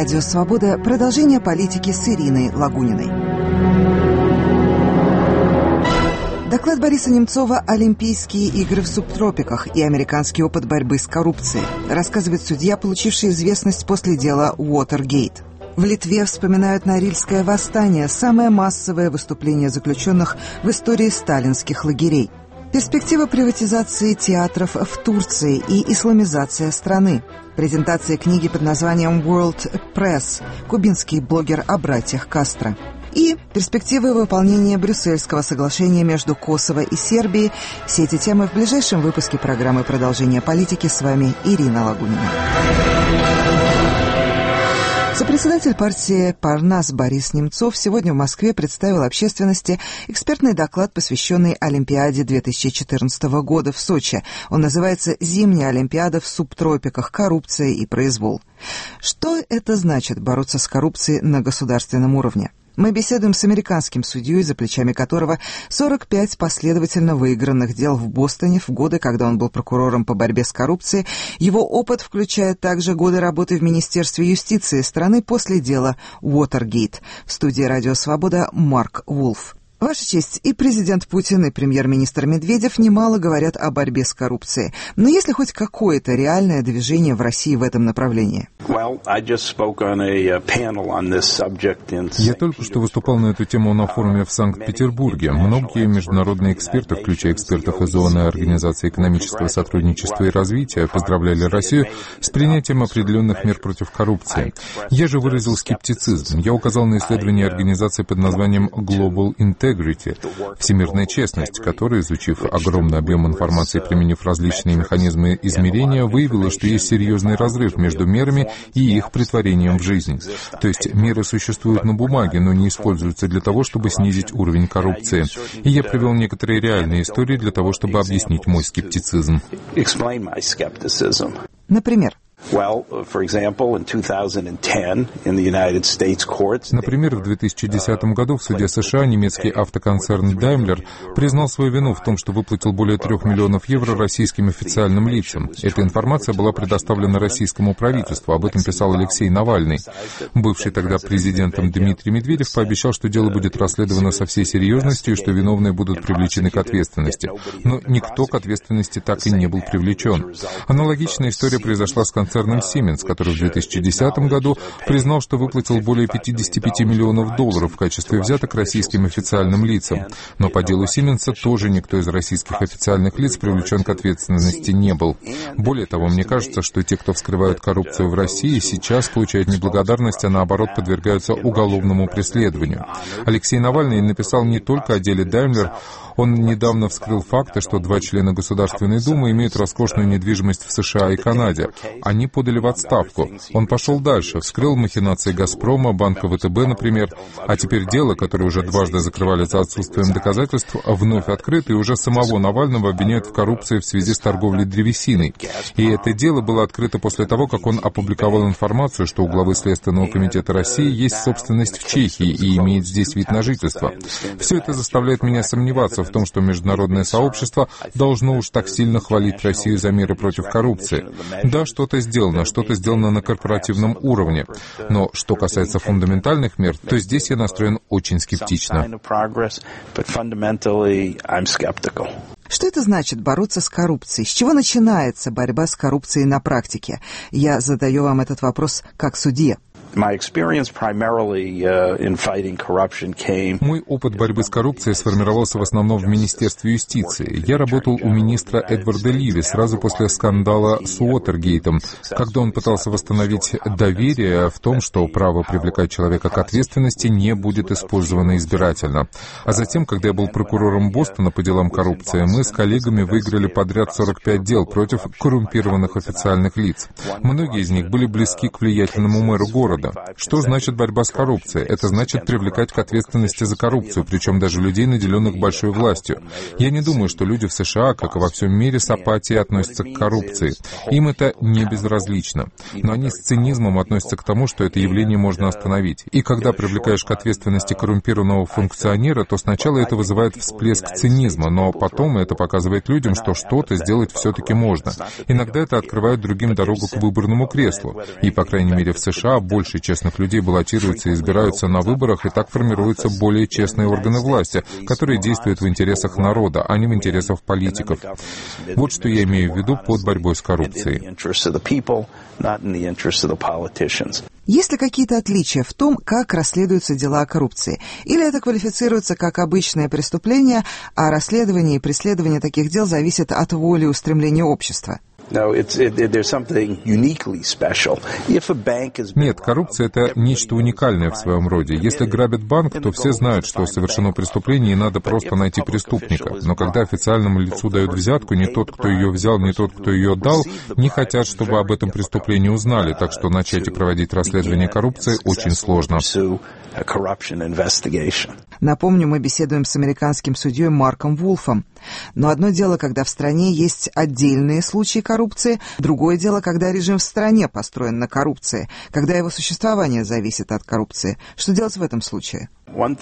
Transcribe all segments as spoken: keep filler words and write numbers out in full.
Радио «Свобода» — продолжение политики с Ириной Лагуниной. Доклад Бориса Немцова «Олимпийские игры в субтропиках и американский опыт борьбы с коррупцией», рассказывает судья, получивший известность после дела Уотергейт. В Литве вспоминают Норильское восстание, самое массовое выступление заключенных в истории сталинских лагерей. Перспектива приватизации театров в Турции и исламизация страны. Презентация книги под названием «World Press», кубинский блогер о братьях Кастро. И перспективы выполнения Брюссельского соглашения между Косово и Сербией. Все эти темы в ближайшем выпуске программы «Продолжение политики». С вами Ирина Лагунина. Сопредседатель партии «Парнас» Борис Немцов сегодня в Москве представил общественности экспертный доклад, посвященный Олимпиаде две тысячи четырнадцатого года в Сочи. Он называется «Зимняя Олимпиада в субтропиках. Коррупция и произвол». Что это значит бороться с коррупцией на государственном уровне? Мы беседуем с американским судьей, за плечами которого сорок пять последовательно выигранных дел в Бостоне в годы, когда он был прокурором по борьбе с коррупцией. Его опыт включает также годы работы в Министерстве юстиции страны после дела Уотергейт. В студии «Радио Свобода» Марк Вулф. Ваша честь, и президент Путин, и премьер-министр Медведев немало говорят о борьбе с коррупцией. Но есть ли хоть какое-то реальное движение в России в этом направлении? Я только что выступал на эту тему на форуме в Санкт-Петербурге. Многие международные эксперты, включая экспертов из ООН и Организации экономического сотрудничества и развития, поздравляли Россию с принятием определенных мер против коррупции. Я же выразил скептицизм. Я указал на исследование организации под названием Global Integrity, всемирная честность, которая, изучив огромный объем информации и применив различные механизмы измерения, выявила, что есть серьезный разрыв между мерами и их претворением в жизнь. То есть меры существуют на бумаге, но не используются для того, чтобы снизить уровень коррупции. И я привел некоторые реальные истории для того, чтобы объяснить мой скептицизм. Например? Например, в две тысячи десятом году в суде США немецкий автоконцерн Daimler признал свою вину в том, что выплатил более трех миллионов евро российским официальным лицам. Эта информация была предоставлена российскому правительству, об этом писал Алексей Навальный. Бывший тогда президентом Дмитрий Медведев пообещал, что дело будет расследовано со всей серьезностью и что виновные будут привлечены к ответственности. Но никто к ответственности так и не был привлечен. Аналогичная история произошла с концерном Siemens, который в две тысячи десятом году признал, что выплатил более пятьдесят пять миллионов долларов в качестве взяток российским официальным лицам. Но по делу Siemens тоже никто из российских официальных лиц привлечен к ответственности не был. Более того, мне кажется, что те, кто вскрывают коррупцию в России, сейчас получают неблагодарность, а наоборот подвергаются уголовному преследованию. Алексей Навальный написал не только о деле Daimler, он недавно вскрыл факты, что два члена Государственной Думы имеют роскошную недвижимость в США и Канаде. Они подали в отставку. Он пошел дальше, вскрыл махинации «Газпрома», банка ВТБ, например. А теперь дело, которое уже дважды закрывали за отсутствием доказательств, вновь открыто, и уже самого Навального обвиняют в коррупции в связи с торговлей древесиной. И это дело было открыто после того, как он опубликовал информацию, что у главы Следственного комитета России есть собственность в Чехии и имеет здесь вид на жительство. Все это заставляет меня сомневаться в том, что международное сообщество должно уж так сильно хвалить Россию за меры против коррупции. Да, что-то сделано, что-то сделано на корпоративном уровне. Но что касается фундаментальных мер, то здесь я настроен очень скептично. Что это значит бороться с коррупцией? С чего начинается борьба с коррупцией на практике? Я задаю вам этот вопрос как судье. Мой опыт борьбы с коррупцией сформировался в основном в Министерстве юстиции. Я работал у министра Эдварда Ливи сразу после скандала с Уотергейтом, когда он пытался восстановить доверие в том, что право привлекать человека к ответственности не будет использовано избирательно. А затем, когда я был прокурором Бостона по делам коррупции, мы с коллегами выиграли подряд сорок пять дел против коррумпированных официальных лиц. Многие из них были близки к влиятельному мэру города. Что значит борьба с коррупцией? Это значит привлекать к ответственности за коррупцию, причем даже людей, наделенных большой властью. Я не думаю, что люди в США, как и во всем мире, с апатией относятся к коррупции. Им это не безразлично. Но они с цинизмом относятся к тому, что это явление можно остановить. И когда привлекаешь к ответственности коррумпированного функционера, то сначала это вызывает всплеск цинизма, но потом это показывает людям, что что-то сделать все-таки можно. Иногда это открывает другим дорогу к выборному креслу. И, по крайней мере, в США больше больше честных людей баллотируются и избираются на выборах, и так формируются более честные органы власти, которые действуют в интересах народа, а не в интересах политиков. Вот что я имею в виду под борьбой с коррупцией. Есть ли какие-то отличия в том, как расследуются дела о коррупции? Или это квалифицируется как обычное преступление, а расследование и преследование таких дел зависит от воли и устремления общества? Нет, коррупция — это нечто уникальное в своем роде. Если грабят банк, то все знают, что совершено преступление, и надо просто найти преступника. Но когда официальному лицу дают взятку, ни тот, кто ее взял, ни тот, кто ее дал, не хотят, чтобы об этом преступлении узнали, так что начать и проводить расследование коррупции очень сложно. Напомню, мы беседуем с американским судьей Марком Вулфом. Но одно дело, когда в стране есть отдельные случаи коррупции, другое дело, когда режим в стране построен на коррупции, когда его существование зависит от коррупции. Что делать в этом случае? Мое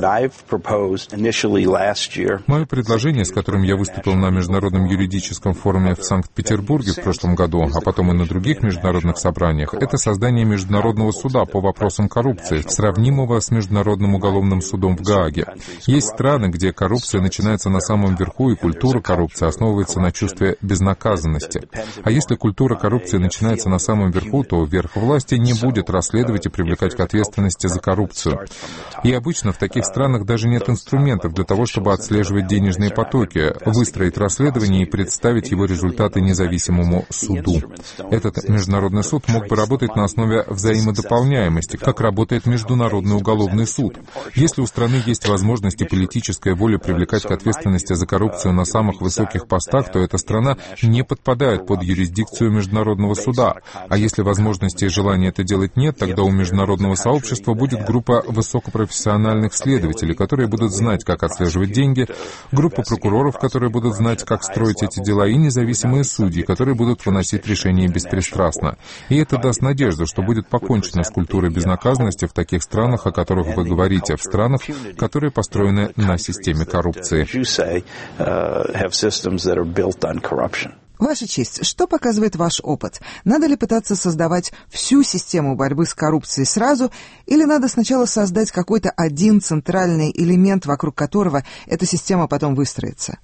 предложение, с которым я выступил на Международном юридическом форуме в Санкт-Петербурге в прошлом году, а потом и на других международных собраниях, это создание Международного суда по вопросам коррупции, сравнимого с Международным уголовным судом в Гааге. Есть страны, где коррупция начинается на самом верху, и культура коррупции основывается на чувстве безнаказанности. А если культура коррупции начинается на самом верху, то верх власти не будет расследовать и привлекать к ответственности за коррупцию. И обычно в таких странах даже нет инструментов для того, чтобы отслеживать денежные потоки, выстроить расследование и представить его результаты независимому суду. Этот международный суд мог бы работать на основе взаимодополняемости, как работает Международный уголовный суд. Если у страны есть возможность и политическая воля привлекать к ответственности за коррупцию на самых высоких постах, то эта страна не подпадает под юрисдикцию Международного суда. А если возможности и желания это делать нет, тогда у международного сообщества будет группа высокопрофессиональных следователей, которые будут знать, как отслеживать деньги, группа прокуроров, которые будут знать, как строить эти дела, и независимые судьи, которые будут выносить решения беспристрастно. И это даст надежду, что будет покончено с культурой безнаказанности в таких странах, о которых вы говорите, в странах, которые построены на системе коррупции. Ваша честь, что показывает ваш опыт? Надо ли пытаться создавать всю систему борьбы с коррупцией сразу, или надо сначала создать какой-то один центральный элемент, вокруг которого эта система потом выстроится?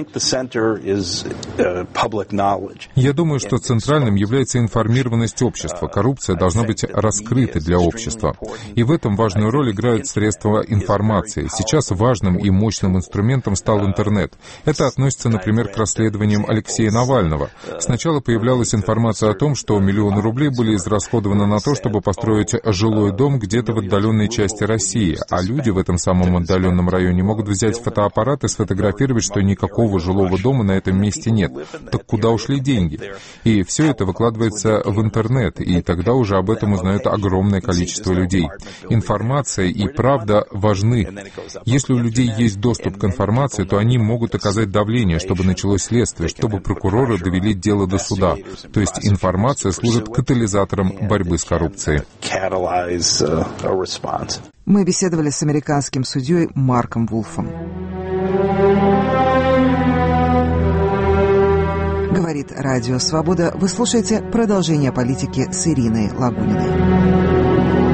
Я думаю, что центральным является информированность общества. Коррупция должна быть раскрыта для общества. И в этом важную роль играют средства информации. Сейчас важным и мощным инструментом стал интернет. Это относится, например, к расследованиям Алексея Навального. Сначала появлялась информация о том, что миллионы рублей были израсходованы на то, чтобы построить жилой дом где-то в отдаленной части России, а люди в этом самом отдаленном районе могут взять фотоаппарат и сфотографировать, что никакого жилого дома на этом месте нет. Так куда ушли деньги? И все это выкладывается в интернет, и тогда уже об этом узнает огромное количество людей. Информация и правда важны. Если у людей есть доступ к информации, то они могут оказать давление, чтобы началось следствие, чтобы прокуроры довели дело до суда. То есть информация служит катализатором борьбы с коррупцией. Мы беседовали с американским судьей Марком Вулфом. Говорит Радио Свобода. Вы слушаете продолжение политики с Ириной Лагуниной.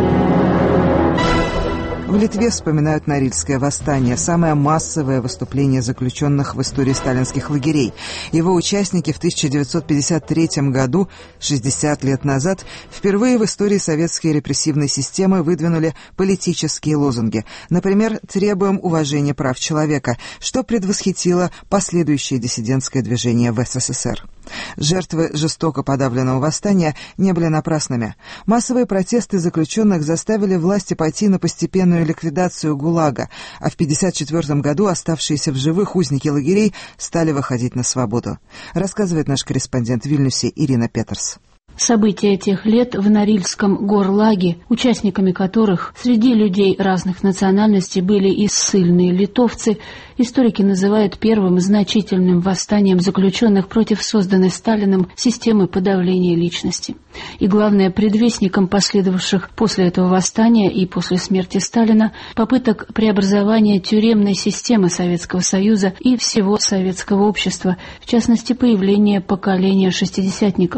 В Литве вспоминают Норильское восстание, самое массовое выступление заключенных в истории сталинских лагерей. Его участники в тысяча девятьсот пятьдесят третьем году, шестьдесят лет назад, впервые в истории советской репрессивной системы выдвинули политические лозунги. Например, «Требуем уважения прав человека», что предвосхитило последующее диссидентское движение в СССР. Жертвы жестоко подавленного восстания не были напрасными. Массовые протесты заключенных заставили власти пойти на постепенную ликвидацию ГУЛАГа, а в пятьдесят четвёртом году оставшиеся в живых узники лагерей стали выходить на свободу. Рассказывает наш корреспондент в Вильнюсе Ирина Петерс. События тех лет в Норильском горлаге, участниками которых среди людей разных национальностей были и ссыльные литовцы, историки называют первым значительным восстанием заключенных против созданной Сталиным системы подавления личности. И главное, предвестником последовавших после этого восстания и после смерти Сталина попыток преобразования тюремной системы Советского Союза и всего советского общества, в частности, появление поколения шестидесятников.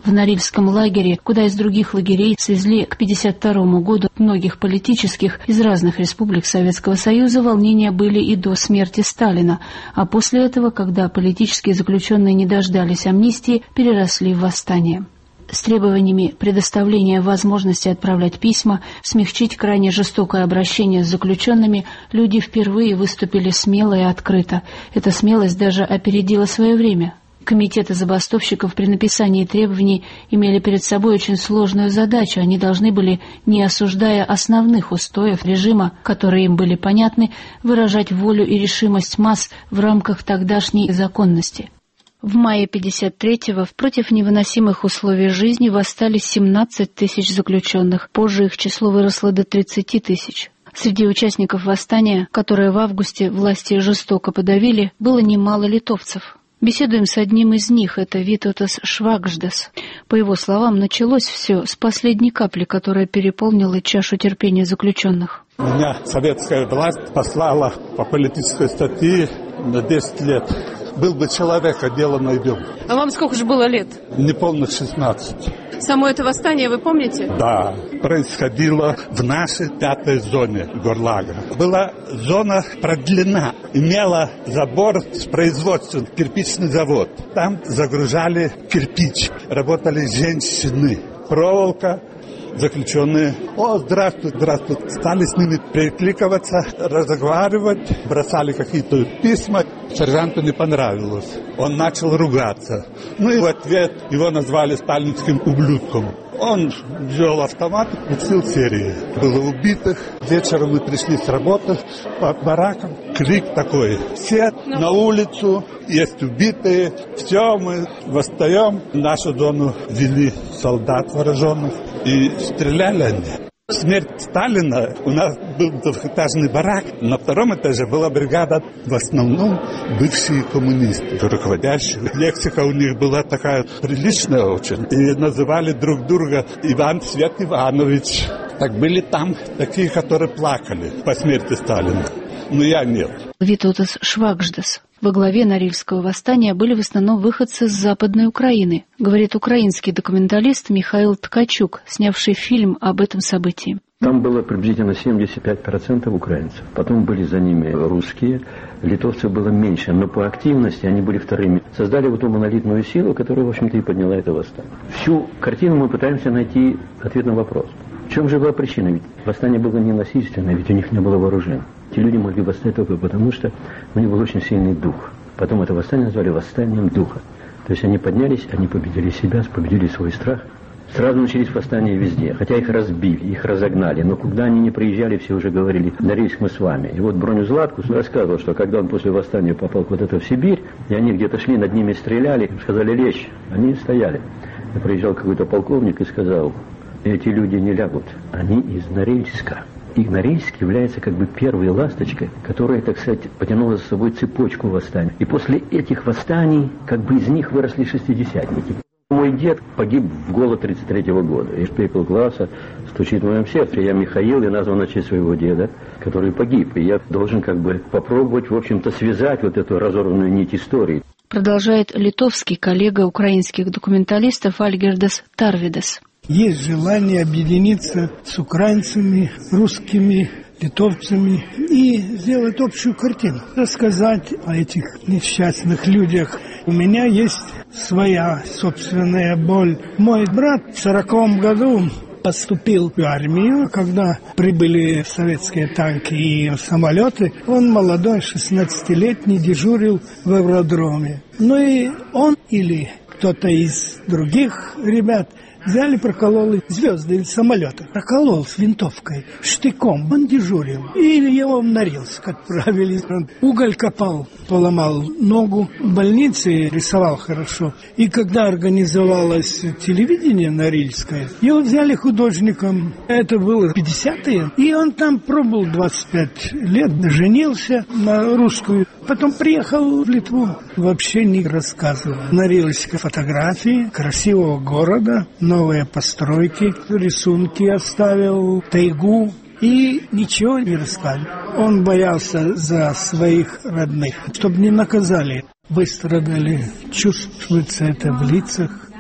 В Норильском лагере, куда из других лагерей свезли к пятьдесят второму году многих политических из разных республик Советского Союза, волнения были и до смерти Сталина, а после этого, когда политические заключенные не дождались амнистии, переросли в восстание. С требованиями предоставления возможности отправлять письма, смягчить крайне жестокое обращение с заключенными, люди впервые выступили смело и открыто. Эта смелость даже опередила свое время. Комитеты забастовщиков при написании требований имели перед собой очень сложную задачу. Они должны были, не осуждая основных устоев режима, которые им были понятны, выражать волю и решимость масс в рамках тогдашней законности. В мае пятьдесят третьего против невыносимых условий жизни восстали семнадцать тысяч заключенных. Позже их число выросло до тридцати тысяч. Среди участников восстания, которое в августе власти жестоко подавили, было немало литовцев. Беседуем с одним из них, это Витаутас Швагždas. По его словам, началось все с последней капли, которая переполнила чашу терпения заключенных. Меня советская власть послала по политической статье на десять лет. Был бы человек, а дело найдем. А вам сколько же было лет? Неполных шестнадцать. Само это восстание вы помните? Да, происходило в нашей пятой зоне Горлага. Была зона продлена, имела забор с производством, кирпичный завод. Там загружали кирпич, работали женщины, проволока. Заключенные: о, здравствуйте, здравствуйте. Стали с ними перекликиваться, разговаривать, бросали какие-то письма. Сержанту не понравилось. Он начал ругаться. Ну и в ответ его назвали сталинским ублюдком. Он взял автомат и пустил серии. Было убитых. Вечером мы пришли с работы по баракам. Крик такой: все на улицу, есть убитые. Все, мы восстаем. Нашу зону вели солдат вооруженных. И стреляли они. Смерть Сталина, у нас был двухэтажный барак. На втором этаже была бригада, в основном бывшие коммунисты, руководящие. Лексика у них была такая приличная очень. И называли друг друга Иван Свет Иванович. Так были там такие, которые плакали по смерти Сталина. Но я нет. Витаутас Швагždas. Во главе Норильского восстания были в основном выходцы с Западной Украины, говорит украинский документалист Михаил Ткачук, снявший фильм об этом событии. Там было приблизительно семьдесят пять процентов украинцев. Потом были за ними русские. Литовцев было меньше, но по активности они были вторыми. Создали вот ту монолитную силу, которая, в общем-то, и подняла это восстание. Всю картину мы пытаемся найти ответ на вопрос. В чем же была причина? Ведь восстание было не насильственное, ведь у них не было вооружения. Эти люди могли восстать только потому, что у них был очень сильный дух. Потом это восстание назвали восстанием духа. То есть они поднялись, они победили себя, победили свой страх. Сразу начались восстания везде, хотя их разбили, их разогнали. Но куда они не приезжали, все уже говорили: Норильск, мы с вами. И вот Броню Златкус рассказывал, что когда он после восстания попал вот это в Сибирь, и они где-то шли, над ними стреляли, сказали лечь, они стояли. И приезжал какой-то полковник и сказал: эти люди не лягут, они из Норильска. И Норильск является как бы первой ласточкой, которая, так сказать, потянула за собой цепочку восстаний. И после этих восстаний, как бы из них выросли шестидесятники. Мой дед погиб в голод тридцать третьего года. И пепел класса стучит в моем сердце. Я Михаил, и назван на честь своего деда, который погиб. И я должен как бы попробовать, в общем-то, связать вот эту разорванную нить истории. Продолжает литовский коллега украинских документалистов Альгердас Тарвидас. Есть желание объединиться с украинцами, русскими, литовцами и сделать общую картину. Рассказать о этих несчастных людях. У меня есть своя собственная боль. Мой брат в сороковом году поступил в армию. Когда прибыли советские танки и самолеты, он молодой, шестнадцатилетний, дежурил в аэродроме. Ну и он или кто-то из других ребят взяли, прокололи звезды из самолета. Проколол с винтовкой, штыком. Он дежурил. И его в Норильск отправили. Он уголь копал, поломал ногу. В больнице рисовал хорошо. И когда организовалось телевидение норильское, его взяли художником. Это было пятидесятые. И он там пробыл двадцать пять лет. Женился на русскую. Потом приехал в Литву. Вообще не рассказывал. Норильские фотографии красивого города, новые постройки, рисунки оставил, тайгу, и ничего не рассказывал. Он боялся за своих родных, чтобы не наказали. Выстрадали, чувствуется это в лицах.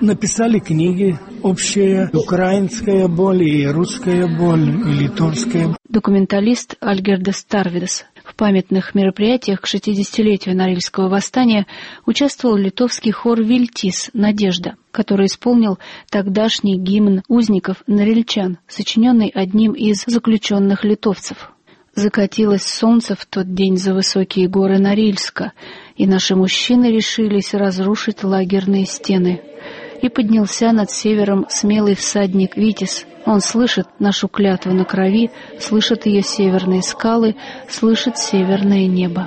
написали книги. Общая украинская боль, и русская боль, и литовская. Документалист Альгердас Тарвидас. В памятных мероприятиях к шестидесятилетию Норильского восстания участвовал литовский хор «Вильтис. Надежда», который исполнил тогдашний гимн узников норильчан, сочиненный одним из заключенных литовцев. Закатилось солнце в тот день за высокие горы Норильска, и наши мужчины решились разрушить лагерные стены. И поднялся над севером смелый всадник Витязь. Он слышит нашу клятву на крови, слышит ее северные скалы, слышит северное небо.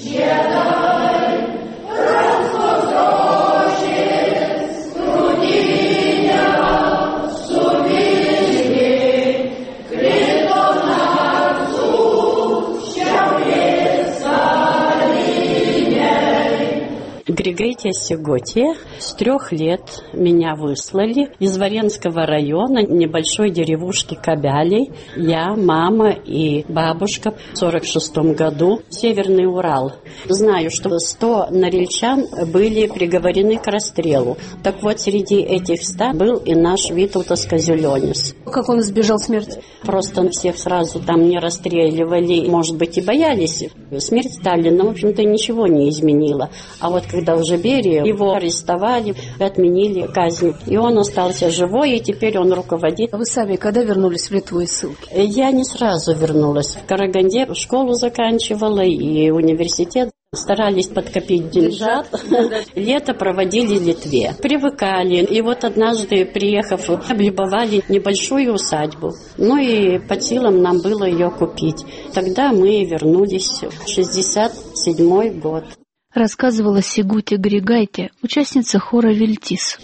Григайтия Сеготия. С трех лет меня выслали из Варенского района, небольшой деревушки Кабялей. Я, мама и бабушка в сорок шестом году Северный Урал. Знаю, что сто норильчан были приговорены к расстрелу. Так вот, среди этих ста был и наш Витаутас Казюлёнис. Как он избежал смерти? Просто всех сразу там не расстреливали, может быть, и боялись. Смерть Сталина, в общем-то, ничего не изменила. А вот когда уже Берия, его арестовали, отменили казнь. И он остался живой, и теперь он руководит. А вы сами когда вернулись в Литву из ссылки? Я не сразу вернулась. В Караганде школу заканчивала и университет. Старались подкопить деньжат. Лето проводили в Литве. Привыкали. И вот однажды, приехав, облюбовали небольшую усадьбу. Ну и по силам нам было ее купить. Тогда мы вернулись в шестьдесят седьмой год. Рассказывала Сигути Григайте, участница хора «Вильтис».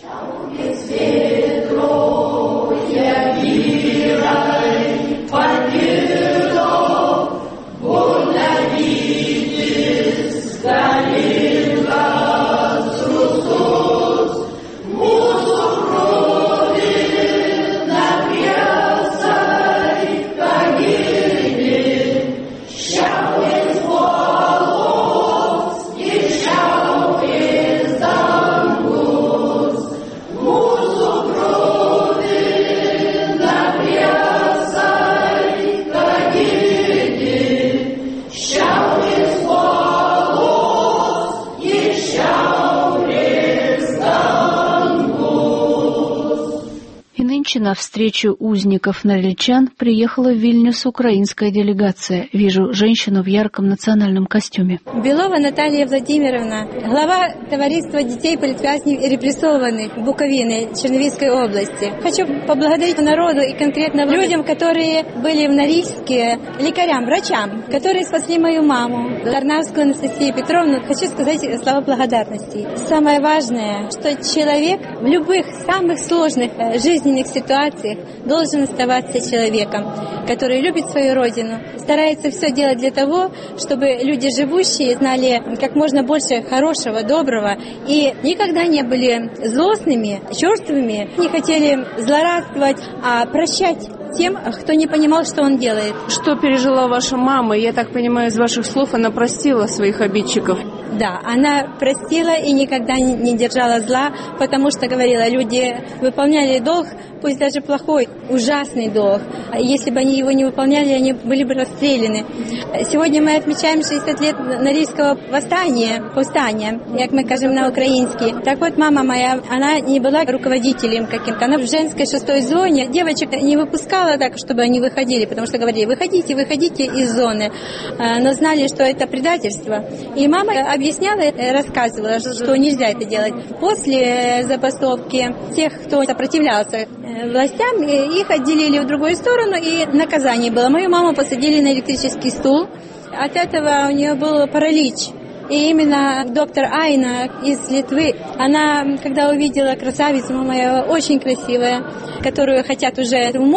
На встречу узников норильчан приехала в Вильнюс украинская делегация. Вижу женщину в ярком национальном костюме. Белова Наталья Владимировна, глава товариства детей политвязней и репрессованных Буковины, Черновицкой области. Хочу поблагодарить народу и конкретно людям, которые были в Норильске, лекарям, врачам, которые спасли мою маму, Тарнавскую Анастасию Петровну. Хочу сказать слова благодарности. Самое важное, что человек в любых самых сложных жизненных ситуациях должен оставаться человеком, который любит свою родину, старается все делать для того, чтобы люди живущие знали как можно больше хорошего, доброго и никогда не были злостными, черствыми, не хотели злорадствовать, а прощать тем, кто не понимал, что он делает. Что пережила ваша мама? Я так понимаю, из ваших слов она простила своих обидчиков. Да, она простила и никогда не держала зла, потому что, говорила, люди выполняли долг, пусть даже плохой, ужасный долг. Если бы они его не выполняли, они были бы расстреляны. Сегодня мы отмечаем шестьдесят лет Норильского восстания, повстания, как мы кажем на украинский. Так вот, мама моя, она не была руководителем каким-то. Она в женской шестой зоне девочек не выпускала так, чтобы они выходили, потому что говорили, выходите, выходите из зоны. Но знали, что это предательство. И мама объясняла, рассказывала, что нельзя это делать. После забастовки тех, кто сопротивлялся властям, их отделили в другую сторону, и наказание было. Мою маму посадили на электрический стул. От этого у нее был паралич. И именно доктор Айна из Литвы, она, когда увидела красавицу, моя очень красивая, которую хотят уже в морг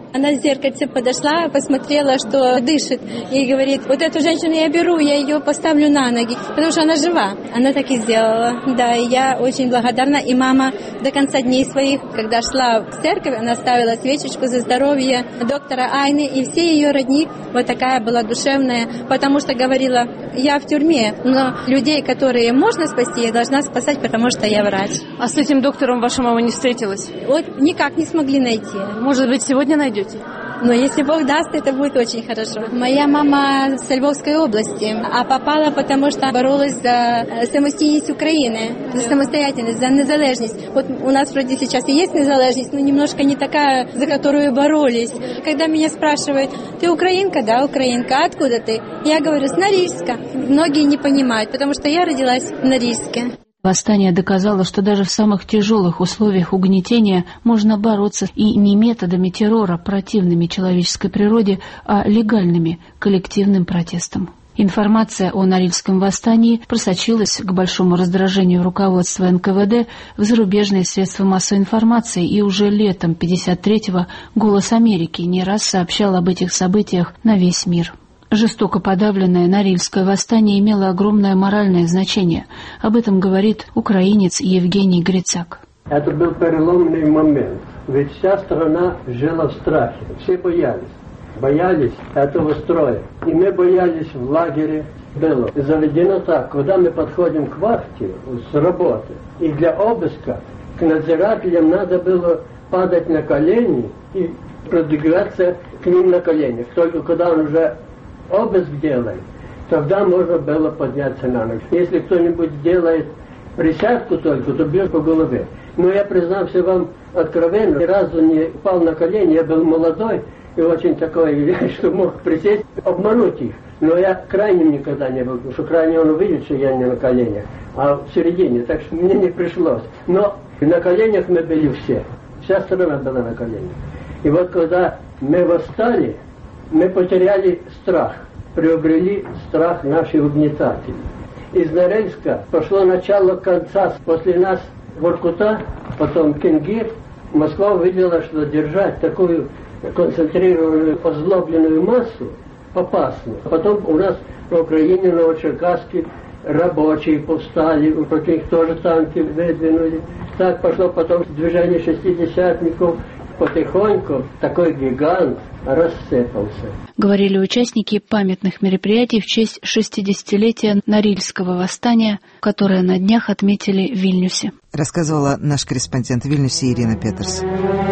Она в зеркальце подошла, посмотрела, что дышит, и говорит: вот эту женщину я беру, я ее поставлю на ноги, потому что она жива. Она так и сделала. Да, и я очень благодарна. И мама до конца дней своих, когда шла в церковь, она ставила свечечку за здоровье доктора Айны, и все ее родни. Вот такая была душевная, потому что говорила: я в тюрьме, но людей, которые можно спасти, я должна спасать, потому что я врач. А с этим доктором ваша мама не встретилась? Вот никак не смогли найти. Может быть, сегодня найдете? Но если Бог даст, это будет очень хорошо. Моя мама с Львовской области, а попала, потому что боролась за самостійність Украины, за самостоятельность, за незалежность. Вот у нас вроде сейчас и есть незалежность, но немножко не такая, за которую боролись. Когда меня спрашивают: ты украинка? Да, украинка. А откуда ты? Я говорю: с Норильска. Многие не понимают, потому что я родилась в Норильске. Восстание доказало, что даже в самых тяжелых условиях угнетения можно бороться и не методами террора, противными человеческой природе, а легальными, коллективным протестом. Информация о Норильском восстании просочилась к большому раздражению руководства эн ка вэ дэ в зарубежные средства массовой информации, и уже летом пятьдесят третьего «Голос Америки» не раз сообщал об этих событиях на весь мир. Жестоко подавленное Норильское восстание имело огромное моральное значение. Об этом говорит украинец Евгений Грицак. Это был переломный момент, ведь вся страна жила в страхе. Все боялись. Боялись этого строя. И мы боялись в лагере. Было заведено так: когда мы подходим к вахте с работы, и для обыска к надзирателям надо было падать на колени и продвигаться к ним на коленях. Только когда он уже обыск делает, тогда можно было подняться на ноги. Если кто-нибудь делает присядку только, то бьет по голове. Но я признался вам откровенно, ни разу не упал на колени. Я был молодой и очень такой, что мог присесть, обмануть их. Но я крайним никогда не был, потому что крайне он увидит, что я не на коленях, а в середине, так что мне не пришлось. Но на коленях мы были все. Вся страна была на коленях. И вот когда мы восстали, мы потеряли страх, приобрели страх наших угнетателей. Из Норильска пошло начало конца. После нас Воркута, потом Кингир. Москва увидела, что держать такую концентрированную, озлобленную массу опасно. Потом у нас в Украине, в Новочеркасске, рабочие повстали, против них тоже танки выдвинули. Так пошло потом движение шестидесятников. Потихоньку такой гигант рассыпался. Говорили участники памятных мероприятий в честь шестидесятилетия Норильского восстания, которое на днях отметили в Вильнюсе. Рассказывала наш корреспондент в Вильнюсе Ирина Петерс.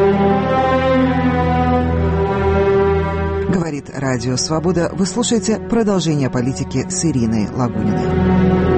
Говорит Радио Свобода. Вы слушаете продолжение политики с Ириной Лагуниной.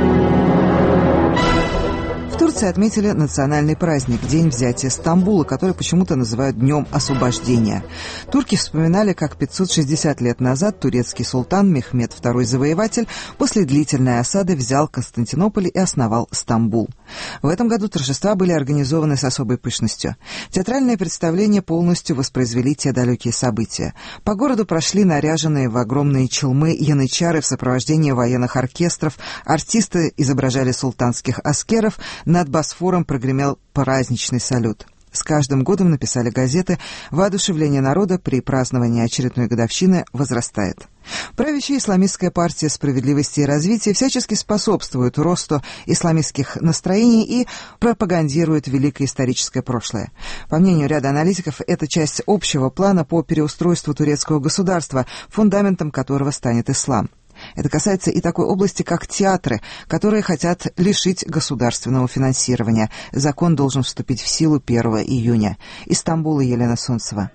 В Турции отметили национальный праздник – День взятия Стамбула, который почему-то называют Днем освобождения. Турки вспоминали, как пятьсот шестьдесят лет назад турецкий султан Мехмед второй Завоеватель после длительной осады взял Константинополь и основал Стамбул. В этом году торжества были организованы с особой пышностью. Театральные представления полностью воспроизвели те далекие события. По городу прошли наряженные в огромные челмы янычары в сопровождении военных оркестров, артисты изображали султанских аскеров, над Босфором прогремел праздничный салют. С каждым годом, написали газеты, воодушевление народа при праздновании очередной годовщины возрастает. Правящая исламистская партия справедливости и развития всячески способствует росту исламистских настроений и пропагандирует великое историческое прошлое. По мнению ряда аналитиков, это часть общего плана по переустройству турецкого государства, фундаментом которого станет ислам. Это касается и такой области, как театры, которые хотят лишить государственного финансирования. Закон должен вступить в силу первого июня. Из Стамбула Елена Солнцева.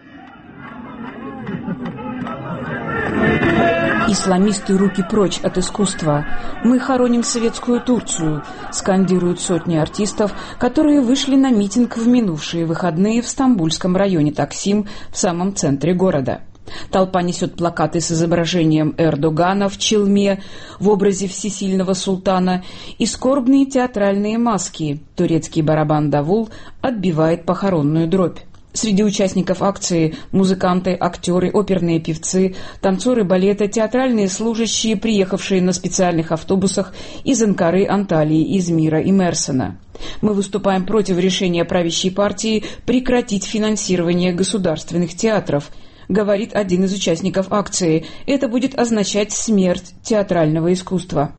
«Исламисты, руки прочь от искусства! Мы хороним советскую Турцию!» скандируют сотни артистов, которые вышли на митинг в минувшие выходные в стамбульском районе Таксим в самом центре города. Толпа несет плакаты с изображением Эрдогана в челме в образе всесильного султана и скорбные театральные маски. Турецкий барабан давул отбивает похоронную дробь. Среди участников акции музыканты, актеры, оперные певцы, танцоры балета, театральные служащие, приехавшие на специальных автобусах из Анкары, Анталии, Измира и Мерсена. Мы выступаем против решения правящей партии прекратить финансирование государственных театров, говорит один из участников акции. Это будет означать смерть театрального искусства.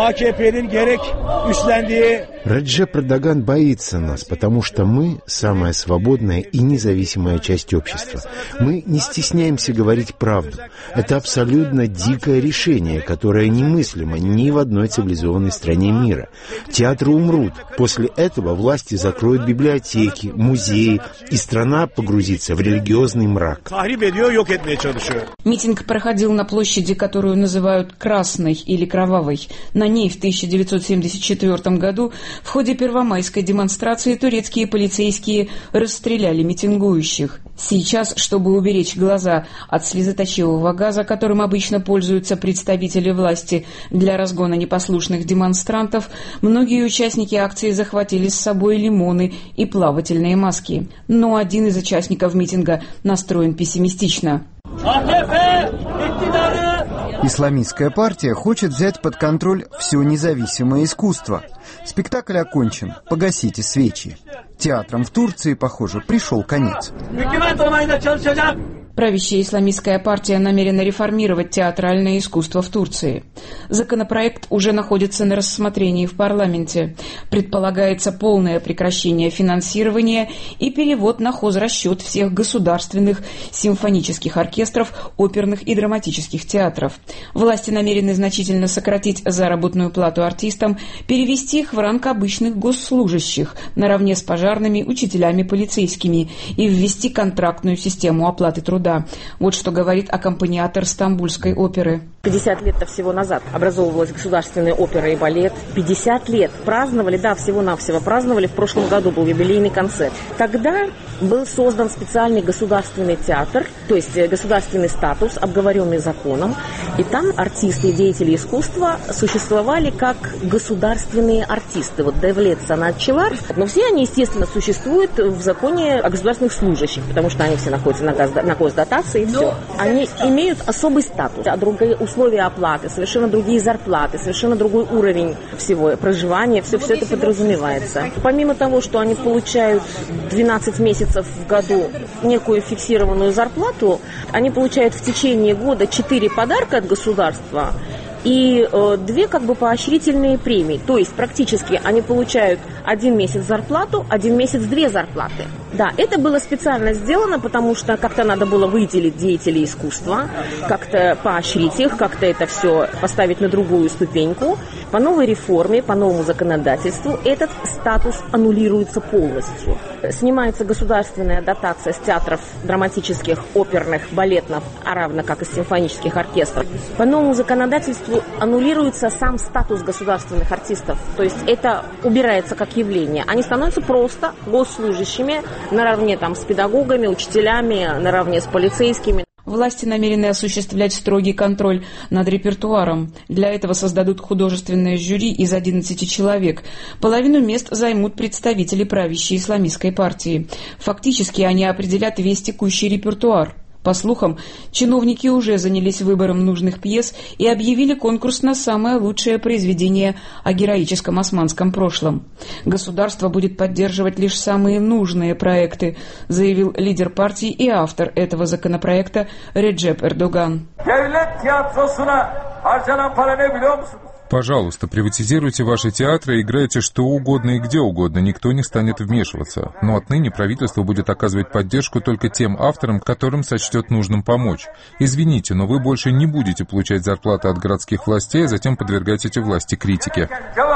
Раджеп Эрдоган боится нас, потому что мы самая свободная и независимая часть общества. Мы не стесняемся говорить правду. Это абсолютно дикое решение, которое немыслимо ни в одной цивилизованной стране мира. Театры умрут. После этого власти закроют библиотеки, музеи, и страна погрузится в религиозный мрак. Митинг проходил на площади, которую называют Красной или Кровавой. На ней в тысяча девятьсот семьдесят четвёртом году в ходе первомайской демонстрации турецкие полицейские расстреляли митингующих. Сейчас, чтобы уберечь глаза от слезоточивого газа, которым обычно пользуются представители власти для разгона непослушных демонстрантов, многие участники акции захватили с собой лимоны и плавательные маски. Но один из участников митинга настроен пессимистично. Исламистская партия хочет взять под контроль все независимое искусство. Спектакль окончен. Погасите свечи. Театрам в Турции, похоже, пришел конец. Правящая исламистская партия намерена реформировать театральное искусство в Турции. Законопроект уже находится на рассмотрении в парламенте. Предполагается полное прекращение финансирования и перевод на хозрасчет всех государственных симфонических оркестров, оперных и драматических театров. Власти намерены значительно сократить заработную плату артистам, перевести их в ранг обычных госслужащих, наравне с пожарными, учителями, полицейскими, и ввести контрактную систему оплаты труда. Вот что говорит аккомпаниатор Стамбульской оперы. пятьдесят лет-то всего назад образовывалась государственная опера и балет. пятьдесят лет праздновали, да, всего-навсего праздновали. В прошлом году был юбилейный концерт. Тогда был создан специальный государственный театр, то есть государственный статус, обговоренный законом. И там артисты и деятели искусства существовали как государственные артисты. Вот Девлет, Санат, Челар. Но все они, естественно, существуют в законе о государственных служащих, потому что они все находятся на, гос- на госдотации и все. Они имеют особый статус, а другие условия оплаты, совершенно другие зарплаты, совершенно другой уровень всего проживания, все, все это подразумевается. Помимо того, что они получают двенадцать месяцев в году некую фиксированную зарплату, они получают в течение года четыре подарка от государства и э, две как бы поощрительные премии. То есть практически они получают один месяц зарплату, один месяц две зарплаты. Да, это было специально сделано, потому что как-то надо было выделить деятелей искусства, как-то поощрить их, как-то это все поставить на другую ступеньку. По новой реформе, по новому законодательству этот статус аннулируется полностью. Снимается государственная дотация с театров драматических, оперных, балетных, а равно как и симфонических оркестров. По новому законодательству аннулируется сам статус государственных артистов. То есть это убирается как явление. Они становятся просто госслужащими, наравне там с педагогами, учителями, наравне с полицейскими. Власти намерены осуществлять строгий контроль над репертуаром. Для этого создадут художественное жюри из одиннадцати человек. Половину мест займут представители правящей исламистской партии. Фактически они определят весь текущий репертуар. По слухам, чиновники уже занялись выбором нужных пьес и объявили конкурс на самое лучшее произведение о героическом османском прошлом. Государство будет поддерживать лишь самые нужные проекты, заявил лидер партии и автор этого законопроекта Реджеп Эрдоган. Пожалуйста, приватизируйте ваши театры, играйте что угодно и где угодно, никто не станет вмешиваться. Но отныне правительство будет оказывать поддержку только тем авторам, которым сочтет нужным помочь. Извините, но вы больше не будете получать зарплаты от городских властей, а затем подвергать эти власти критике.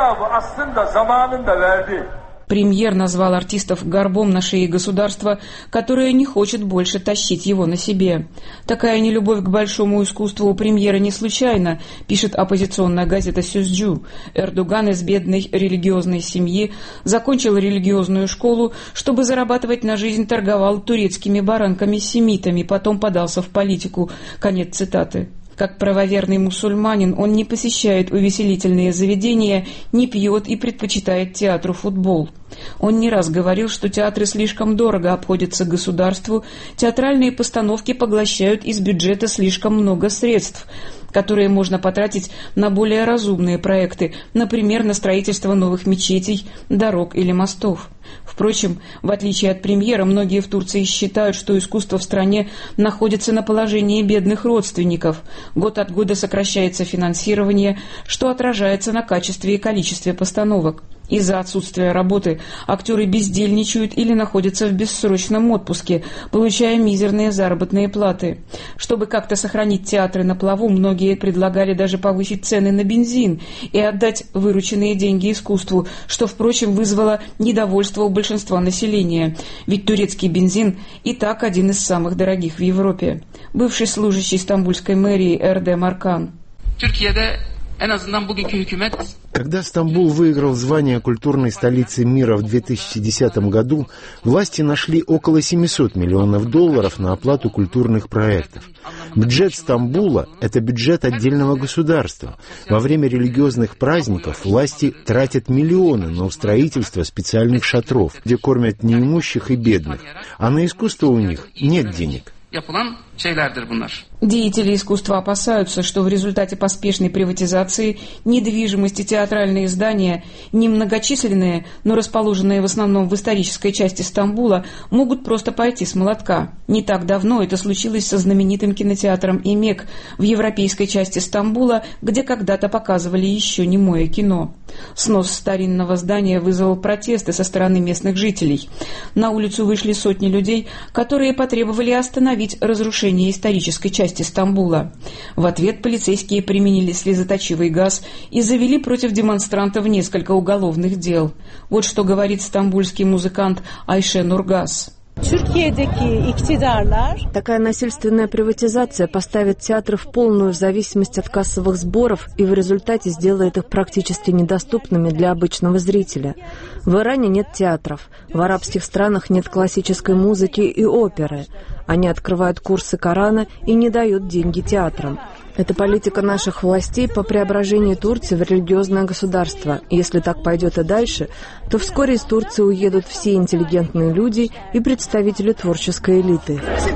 Премьер назвал артистов горбом на шее государства, которое не хочет больше тащить его на себе. Такая нелюбовь к большому искусству у премьера не случайна, пишет оппозиционная газета «Сюзджу». Эрдоган из бедной религиозной семьи закончил религиозную школу, чтобы зарабатывать на жизнь торговал турецкими баранками-семитами, потом подался в политику. Конец цитаты. Как правоверный мусульманин, он не посещает увеселительные заведения, не пьет и предпочитает театру футбол. Он не раз говорил, что театры слишком дорого обходятся государству, театральные постановки поглощают из бюджета слишком много средств, которые можно потратить на более разумные проекты, например, на строительство новых мечетей, дорог или мостов. Впрочем, в отличие от премьера, многие в Турции считают, что искусство в стране находится на положении бедных родственников. Год от года сокращается финансирование, что отражается на качестве и количестве постановок. Из-за отсутствия работы актеры бездельничают или находятся в бессрочном отпуске, получая мизерные заработные платы. Чтобы как-то сохранить театры на плаву, многие предлагали даже повысить цены на бензин и отдать вырученные деньги искусству, что, впрочем, вызвало недовольство у большинства населения, ведь турецкий бензин и так один из самых дорогих в Европе. Бывший служащий стамбульской мэрии Эрде Маркан. Когда Стамбул выиграл звание культурной столицы мира в две тысячи десятом году, власти нашли около семьсот миллионов долларов на оплату культурных проектов. Бюджет Стамбула – это бюджет отдельного государства. Во время религиозных праздников власти тратят миллионы на строительство специальных шатров, где кормят неимущих и бедных, а на искусство у них нет денег. Деятели искусства опасаются, что в результате поспешной приватизации недвижимости театральные здания, немногочисленные, но расположенные в основном в исторической части Стамбула, могут просто пойти с молотка. Не так давно это случилось со знаменитым кинотеатром «Эмек» в европейской части Стамбула, где когда-то показывали еще немое кино. Снос старинного здания вызвал протесты со стороны местных жителей. На улицу вышли сотни людей, которые потребовали остановить разрушение исторической части Стамбула. В ответ полицейские применили слезоточивый газ и завели против демонстрантов несколько уголовных дел. Вот что говорит стамбульский музыкант Айше Нургас. Такая насильственная приватизация поставит театры в полную зависимость от кассовых сборов и в результате сделает их практически недоступными для обычного зрителя. В Иране нет театров, в арабских странах нет классической музыки и оперы. Они открывают курсы Корана и не дают деньги театрам. Это политика наших властей по преображению Турции в религиозное государство. Если так пойдет и дальше, то вскоре из Турции уедут все интеллигентные люди и представители творческой элиты.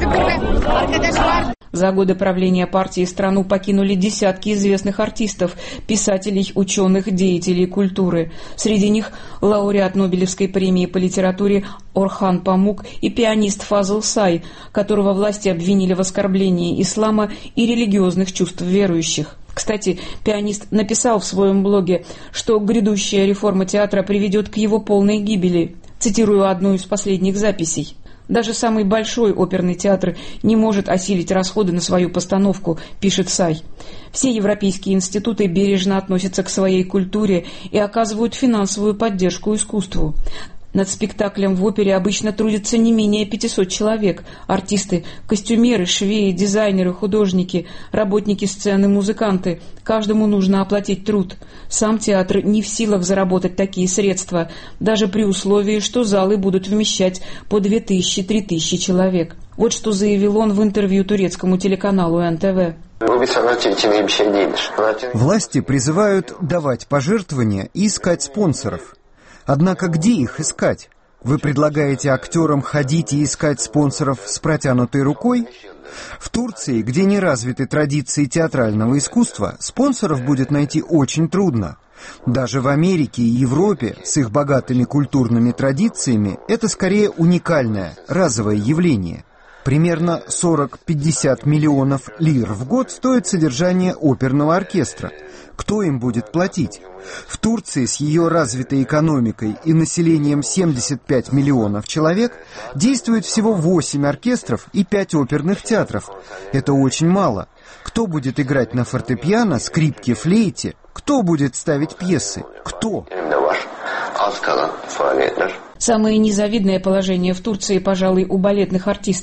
За годы правления партии страну покинули десятки известных артистов, писателей, ученых, деятелей культуры. Среди них лауреат Нобелевской премии по литературе Орхан Памук и пианист Фазл Сай, которого власти обвинили в оскорблении ислама и религиозных чувств верующих. Кстати, пианист написал в своем блоге, что грядущая реформа театра приведет к его полной гибели. Цитирую одну из последних записей. «Даже самый большой оперный театр не может осилить расходы на свою постановку», пишет Сай. «Все европейские институты бережно относятся к своей культуре и оказывают финансовую поддержку искусству. Над спектаклем в опере обычно трудятся не менее пятисот человек. Артисты, костюмеры, швеи, дизайнеры, художники, работники сцены, музыканты. Каждому нужно оплатить труд. Сам театр не в силах заработать такие средства, даже при условии, что залы будут вмещать по две тысячи - три тысячи человек». Вот что заявил он в интервью турецкому телеканалу эн тэ вэ. Власти призывают давать пожертвования и искать спонсоров. Однако где их искать? Вы предлагаете актерам ходить и искать спонсоров с протянутой рукой? В Турции, где не развиты традиции театрального искусства, спонсоров будет найти очень трудно. Даже в Америке и Европе с их богатыми культурными традициями это скорее уникальное, разовое явление. Примерно сорок-пятьдесят миллионов лир в год стоит содержание оперного оркестра. Кто им будет платить? В Турции с ее развитой экономикой и населением семьдесят пять миллионов человек действует всего восемь оркестров и пять оперных театров. Это очень мало. Кто будет играть на фортепиано, скрипке, флейте? Кто будет ставить пьесы? Кто? Самое незавидное положение в Турции, пожалуй, у балетных артистов.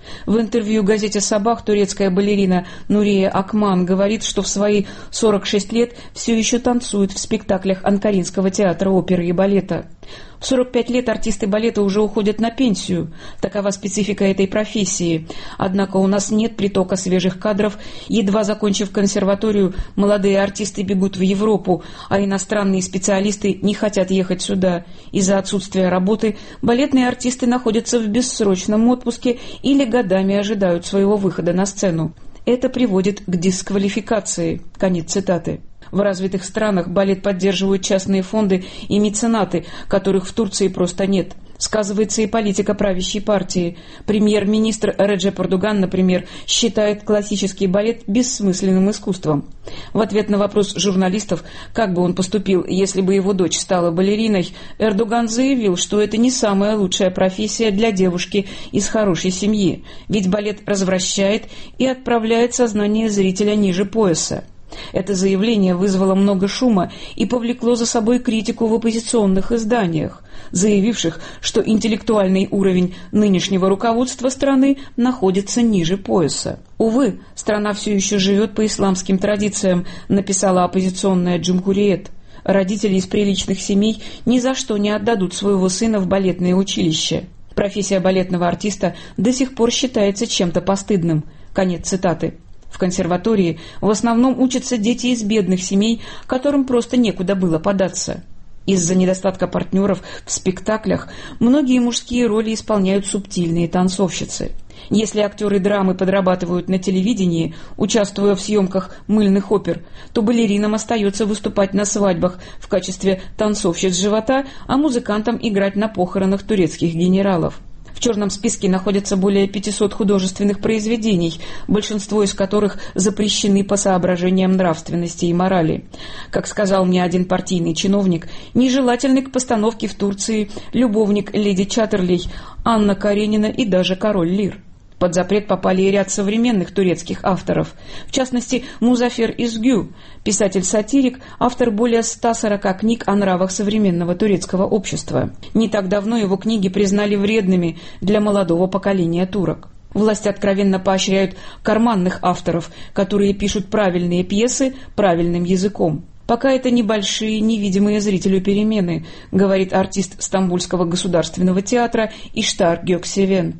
В интервью газете «Сабах» турецкая балерина Нурия Акман говорит, что в свои сорок шесть лет все еще танцует в спектаклях Анкаринского театра оперы и балета. В сорок пять лет артисты балета уже уходят на пенсию. Такова специфика этой профессии. Однако у нас нет притока свежих кадров. Едва закончив консерваторию, молодые артисты бегут в Европу, а иностранные специалисты не хотят ехать сюда. Из-за отсутствия работы балетные артисты находятся в бессрочном отпуске или годами ожидают своего выхода на сцену. Это приводит к дисквалификации. Конец цитаты. В развитых странах балет поддерживают частные фонды и меценаты, которых в Турции просто нет. Сказывается и политика правящей партии. Премьер-министр Реджеп Эрдоган, например, считает классический балет бессмысленным искусством. В ответ на вопрос журналистов, как бы он поступил, если бы его дочь стала балериной, Эрдоган заявил, что это не самая лучшая профессия для девушки из хорошей семьи, ведь балет развращает и отправляет сознание зрителя ниже пояса. Это заявление вызвало много шума и повлекло за собой критику в оппозиционных изданиях, заявивших, что интеллектуальный уровень нынешнего руководства страны находится ниже пояса. Увы, страна все еще живет по исламским традициям, написала оппозиционная Джумхуриет. Родители из приличных семей ни за что не отдадут своего сына в балетное училище. Профессия балетного артиста до сих пор считается чем-то постыдным. Конец цитаты. В консерватории в основном учатся дети из бедных семей, которым просто некуда было податься. Из-за недостатка партнеров в спектаклях многие мужские роли исполняют субтильные танцовщицы. Если актеры драмы подрабатывают на телевидении, участвуя в съемках мыльных опер, то балеринам остается выступать на свадьбах в качестве танцовщиц живота, а музыкантам играть на похоронах турецких генералов. В черном списке находятся более пятисот художественных произведений, большинство из которых запрещены по соображениям нравственности и морали. Как сказал мне один партийный чиновник, нежелательны к постановке в Турции любовник леди Чаттерлей, Анна Каренина и даже король Лир. Под запрет попали и ряд современных турецких авторов, в частности Музафер Изгю, писатель-сатирик, автор более ста сорока книг о нравах современного турецкого общества. Не так давно его книги признали вредными для молодого поколения турок. Власти откровенно поощряют карманных авторов, которые пишут правильные пьесы правильным языком. Пока это небольшие, невидимые зрителю перемены, говорит артист Стамбульского государственного театра Иштар Гёксевен.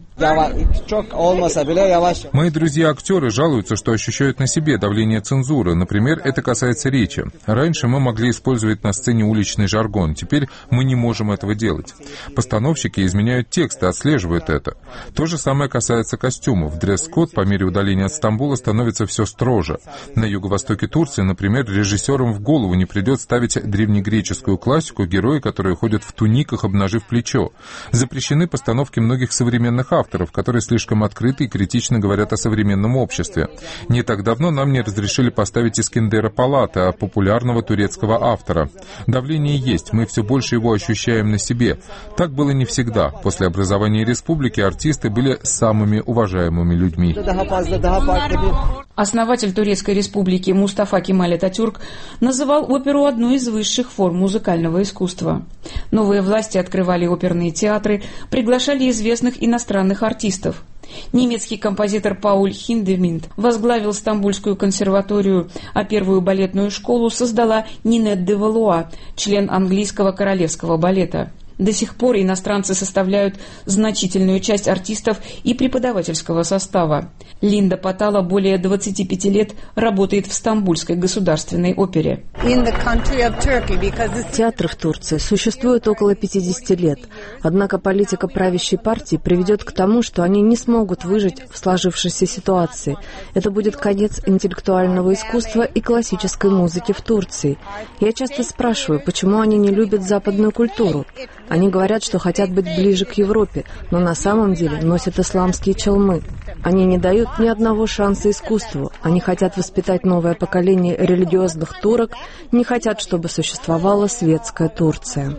Мои друзья-актеры жалуются, что ощущают на себе давление цензуры. Например, это касается речи. Раньше мы могли использовать на сцене уличный жаргон, теперь мы не можем этого делать. Постановщики изменяют тексты, отслеживают это. То же самое касается костюмов. Дресс-код по мере удаления от Стамбула становится все строже. На юго-востоке Турции, например, режиссерам в голову не придет ставить древнегреческую классику, герои, которые ходят в туниках, обнажив плечо. Запрещены постановки многих современных авторов, которые слишком открыто и критично говорят о современном обществе. Не так давно нам не разрешили поставить Искендера Палата, популярного турецкого автора. Давление есть, мы все больше его ощущаем на себе. Так было не всегда. После образования республики артисты были самыми уважаемыми людьми. Основатель Турецкой республики Мустафа Кемаль Ататюрк называл оперу одной из высших форм музыкального искусства. Новые власти открывали оперные театры, приглашали известных иностранных артистов. Немецкий композитор Пауль Хиндеминд возглавил Стамбульскую консерваторию, а первую балетную школу создала Нинет де Валуа, член английского королевского балета. До сих пор иностранцы составляют значительную часть артистов и преподавательского состава. Линда Патала более двадцати пяти лет работает в Стамбульской государственной опере. Театр в Турции существует около пятидесяти лет, однако политика правящей партии приведет к тому, что они не смогут выжить в сложившейся ситуации. Это будет конец интеллектуального искусства и классической музыки в Турции. Я часто спрашиваю, почему они не любят западную культуру. Они говорят, что хотят быть ближе к Европе, но на самом деле носят исламские челмы. Они не дают ни одного шанса искусству. Они хотят воспитать новое поколение религиозных турок, не хотят, чтобы существовала светская Турция.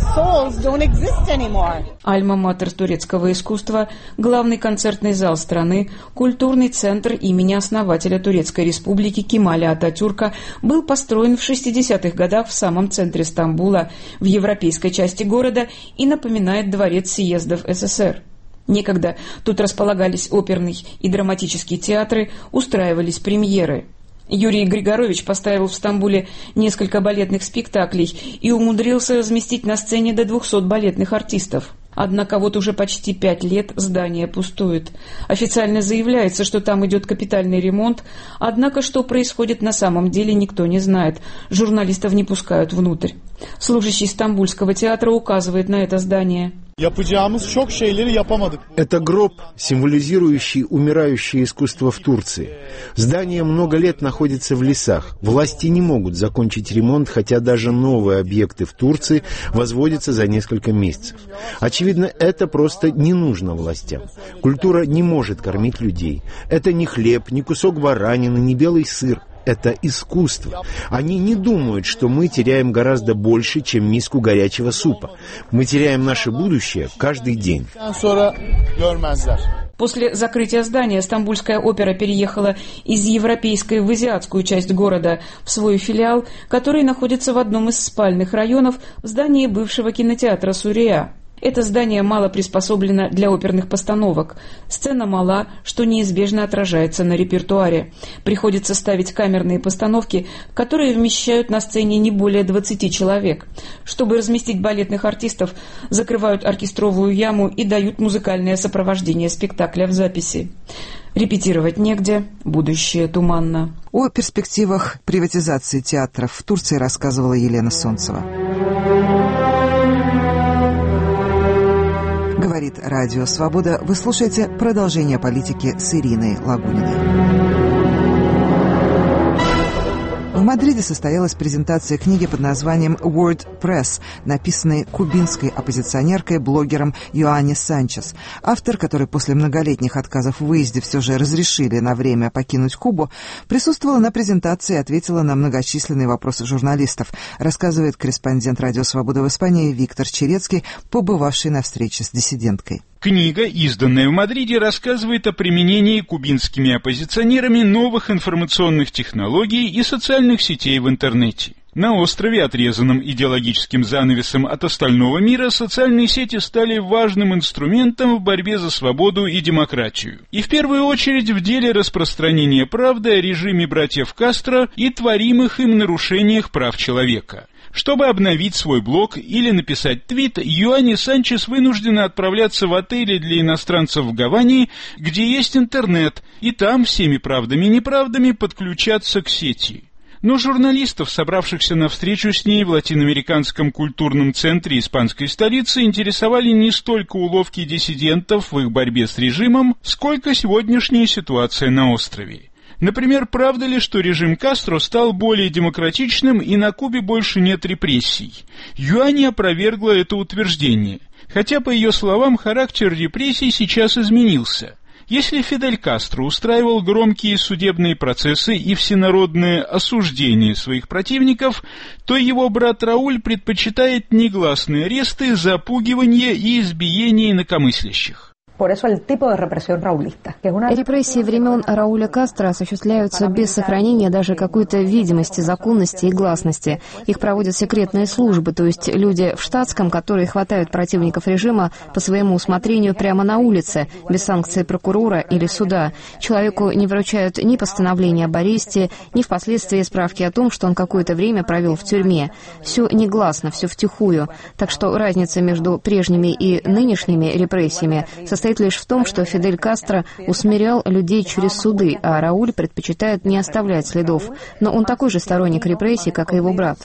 Альма-матер турецкого искусства, главный концертный зал страны, культурный центр имени основателя Турецкой республики Кемаля Ататюрка был построен в шестидесятых годах в самом центре Стамбула, в европейской части города, и напоминает дворец съездов СССР. Некогда тут располагались оперный и драматические театры, устраивались премьеры. Юрий Григорович поставил в Стамбуле несколько балетных спектаклей и умудрился разместить на сцене до двухсот балетных артистов. Однако вот уже почти пять лет здание пустует. Официально заявляется, что там идет капитальный ремонт, однако что происходит на самом деле, никто не знает. Журналистов не пускают внутрь. Служащий Стамбульского театра указывает на это здание. Это гроб, символизирующий умирающее искусство в Турции. Здание много лет находится в лесах. Власти не могут закончить ремонт, хотя даже новые объекты в Турции возводятся за несколько месяцев. Очевидно, это просто не нужно властям. Культура не может кормить людей. Это не хлеб, не кусок баранины, не белый сыр. Это искусство. Они не думают, что мы теряем гораздо больше, чем миску горячего супа. Мы теряем наше будущее каждый день. После закрытия здания Стамбульская опера переехала из европейской в азиатскую часть города, в свой филиал, который находится в одном из спальных районов в здании бывшего кинотеатра «Сурия». Это здание мало приспособлено для оперных постановок. Сцена мала, что неизбежно отражается на репертуаре. Приходится ставить камерные постановки, которые вмещают на сцене не более двадцати человек. Чтобы разместить балетных артистов, закрывают оркестровую яму и дают музыкальное сопровождение спектакля в записи. Репетировать негде, будущее туманно. О перспективах приватизации театров в Турции рассказывала Елена Солнцева. Говорит Радио Свобода. Вы слушаете продолжение политики с Ириной Лагуниной. В Мадриде состоялась презентация книги под названием «WordPress», написанной кубинской оппозиционеркой, блогером Йоанни Санчес. Автор, который после многолетних отказов в выезде все же разрешили на время покинуть Кубу, присутствовала на презентации и ответила на многочисленные вопросы журналистов, рассказывает корреспондент «Радио Свобода» в Испании Виктор Черецкий, побывавший на встрече с диссиденткой. Книга, изданная в Мадриде, рассказывает о применении кубинскими оппозиционерами новых информационных технологий и социальных сетей в интернете. На острове, отрезанном идеологическим занавесом от остального мира, социальные сети стали важным инструментом в борьбе за свободу и демократию. И в первую очередь в деле распространения правды о режиме братьев Кастро и творимых им нарушениях прав человека. Чтобы обновить свой блог или написать твит, Йоанни Санчес вынуждена отправляться в отели для иностранцев в Гаване, где есть интернет, и там всеми правдами и неправдами подключаться к сети. Но журналистов, собравшихся на встречу с ней в латиноамериканском культурном центре испанской столицы, интересовали не столько уловки диссидентов в их борьбе с режимом, сколько сегодняшняя ситуация на острове. Например, правда ли, что режим Кастро стал более демократичным и на Кубе больше нет репрессий? Йоанни опровергла это утверждение, хотя, по ее словам, характер репрессий сейчас изменился. Если Фидель Кастро устраивал громкие судебные процессы и всенародное осуждение своих противников, то его брат Рауль предпочитает негласные аресты, запугивание и избиение инакомыслящих. Репрессии времен Рауля Кастро осуществляются без сохранения даже какой-то видимости, законности и гласности. Их проводят секретные службы, то есть люди в штатском, которые хватают противников режима по своему усмотрению прямо на улице, без санкции прокурора или суда. Человеку не вручают ни постановления об аресте, ни впоследствии справки о том, что он какое-то время провел в тюрьме. Все негласно, все втихую. Так что разница между прежними и нынешними репрессиями состоит лишь в том, что Фидель Кастро усмирял людей через суды, а Рауль предпочитает не оставлять следов. Но он такой же сторонник репрессий, как и его брат.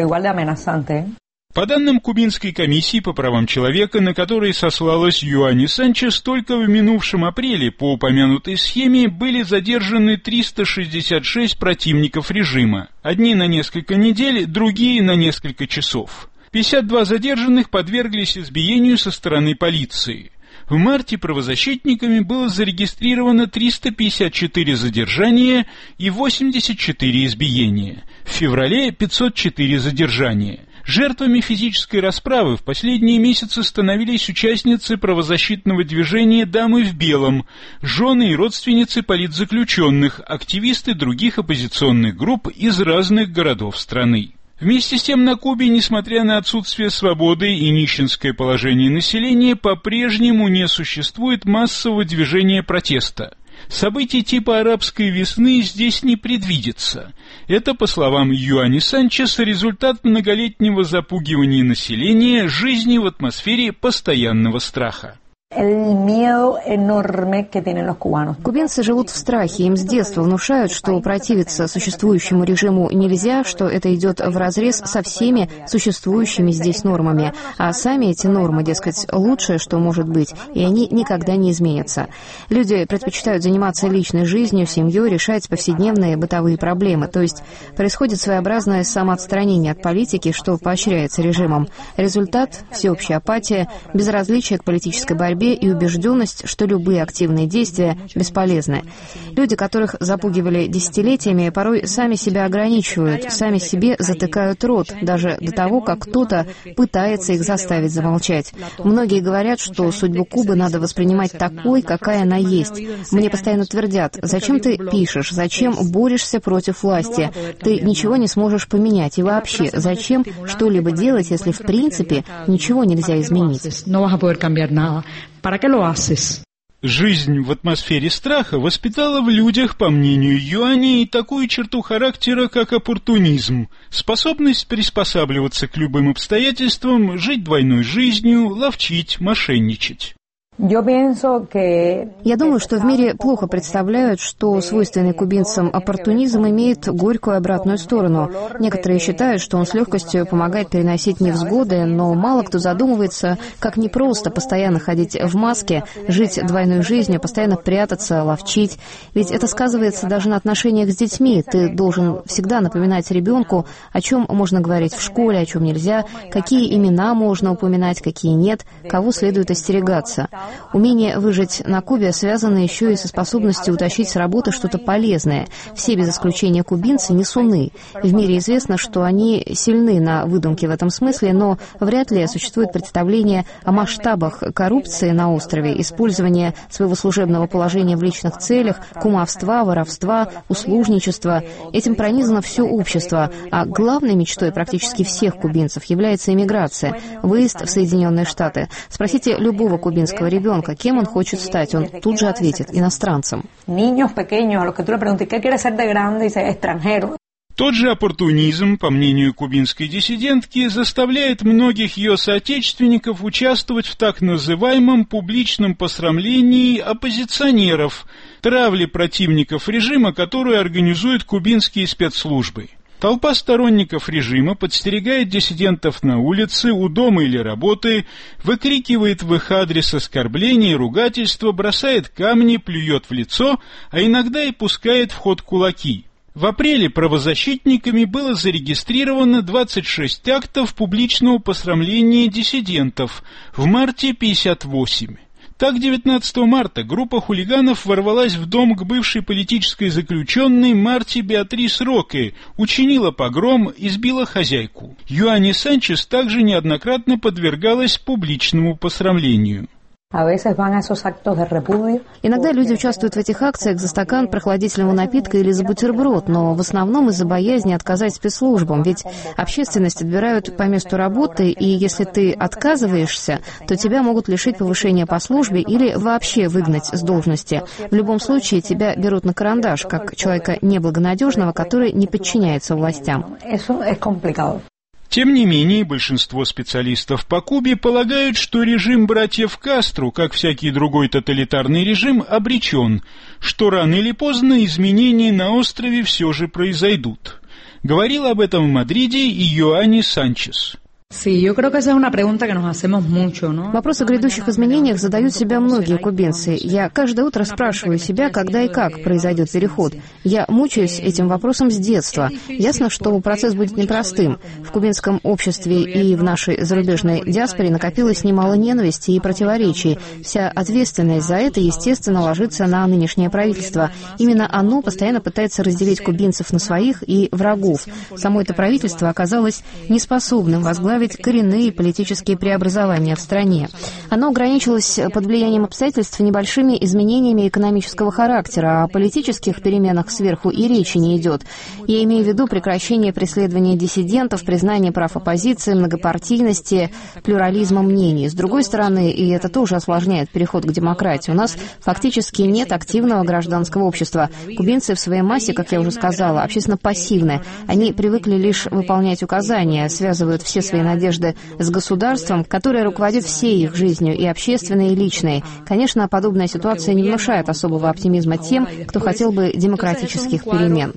По данным Кубинской комиссии по правам человека, на которой сослалась Йоанни Санчес, только в минувшем апреле по упомянутой схеме были задержаны триста шестьдесят шесть противников режима. Одни на несколько недель, другие на несколько часов. пятьдесят два задержанных подверглись избиению со стороны полиции. В марте правозащитниками было зарегистрировано триста пятьдесят четыре задержания и восемьдесят четыре избиения. В феврале пятьсот четыре задержания. Жертвами физической расправы в последние месяцы становились участницы правозащитного движения «Дамы в белом», жены и родственницы политзаключенных, активисты других оппозиционных групп из разных городов страны. Вместе с тем на Кубе, несмотря на отсутствие свободы и нищенское положение населения, по-прежнему не существует массового движения протеста. Событий типа арабской весны здесь не предвидится. Это, по словам Юани Санчес, результат многолетнего запугивания населения жизни в атмосфере постоянного страха. Кубинцы живут в страхе, им с детства внушают, что противиться существующему режиму нельзя, что это идет вразрез со всеми существующими здесь нормами, а сами эти нормы, дескать, лучшее, что может быть, и они никогда не изменятся. Люди предпочитают заниматься личной жизнью, семьей, решать повседневные бытовые проблемы, то есть происходит своеобразное самоотстранение от политики, что поощряется режимом. Результат – всеобщая апатия, безразличие к политической борьбе и убежденность, что любые активные действия бесполезны. Люди, которых запугивали десятилетиями, порой сами себя ограничивают, сами себе затыкают рот, даже до того, как кто-то пытается их заставить замолчать. Многие говорят, что судьбу Кубы надо воспринимать такой, какая она есть. Мне постоянно твердят: зачем ты пишешь, зачем борешься против власти? Ты ничего не сможешь поменять. И вообще, зачем что-либо делать, если в принципе ничего нельзя изменить? Жизнь в атмосфере страха воспитала в людях, по мнению Юани, такую черту характера, как оппортунизм, способность приспосабливаться к любым обстоятельствам, жить двойной жизнью, ловчить, мошенничать. Я думаю, что в мире плохо представляют, что свойственный кубинцам оппортунизм имеет горькую обратную сторону. Некоторые считают, что он с легкостью помогает переносить невзгоды, но мало кто задумывается, как непросто постоянно ходить в маске, жить двойной жизнью, постоянно прятаться, ловчить. Ведь это сказывается даже на отношениях с детьми. Ты должен всегда напоминать ребенку, о чем можно говорить в школе, о чем нельзя, какие имена можно упоминать, какие нет, кого следует остерегаться. Умение выжить на Кубе связано еще и со способностью утащить с работы что-то полезное. Все без исключения кубинцы несуны. В мире известно, что они сильны на выдумки в этом смысле, но вряд ли существует представление о масштабах коррупции на острове, использования своего служебного положения в личных целях, кумовства, воровства, услужничества. Этим пронизано все общество, а главной мечтой практически всех кубинцев является эмиграция, выезд в Соединенные Штаты. Спросите любого кубинского ребенка, кем он хочет стать, он тут же ответит: иностранцем. Тот же оппортунизм, по мнению кубинской диссидентки, заставляет многих ее соотечественников участвовать в так называемом публичном посрамлении оппозиционеров, травле противников режима, которую организуют кубинские спецслужбы. Толпа сторонников режима подстерегает диссидентов на улице, у дома или работы, выкрикивает в их адрес оскорбления и ругательства, бросает камни, плюет в лицо, а иногда и пускает в ход кулаки. В апреле правозащитниками было зарегистрировано двадцать шесть актов публичного посрамления диссидентов, в марте пятьдесят восемь. Так, девятнадцатого марта группа хулиганов ворвалась в дом к бывшей политической заключенной Марте Беатрис Роке, учинила погром, избила хозяйку. Юани Санчес также неоднократно подвергалась публичному посрамлению. Иногда люди участвуют в этих акциях за стакан прохладительного напитка или за бутерброд, но в основном из-за боязни отказать спецслужбам, ведь общественность отбирают по месту работы, и если ты отказываешься, то тебя могут лишить повышения по службе или вообще выгнать с должности. В любом случае тебя берут на карандаш, как человека неблагонадежного, который не подчиняется властям. Тем не менее, большинство специалистов по Кубе полагают, что режим братьев Кастро, как всякий другой тоталитарный режим, обречен, что рано или поздно изменения на острове все же произойдут. Говорил об этом в Мадриде и Юани Санчес. Вопрос о грядущих изменениях задают себя многие кубинцы. Я каждое утро спрашиваю себя, когда и как произойдет переход. Я мучаюсь этим вопросом с детства. Ясно, что процесс будет непростым. В кубинском обществе и в нашей зарубежной диаспоре накопилось немало ненависти и противоречий. Вся ответственность за это, естественно, ложится на нынешнее правительство. Именно оно постоянно пытается разделить кубинцев на своих и врагов. Само это правительство оказалось неспособным возглавить направить коренные политические преобразования в стране. Оно ограничилось под влиянием обстоятельств небольшими изменениями экономического характера, а о политических переменах сверху и речи не идет. Я имею в виду прекращение преследования диссидентов, признание прав оппозиции, многопартийности, плюрализма мнений. С другой стороны, и это тоже осложняет переход к демократии, у нас фактически нет активного гражданского общества. Кубинцы в своей массе, как я уже сказала, общественно пассивны. Они привыкли лишь выполнять указания, связывают все свои надежды с государством, которое руководит всей их жизнью, и общественной, и личной. Конечно, подобная ситуация не внушает особого оптимизма тем, кто хотел бы демократических перемен.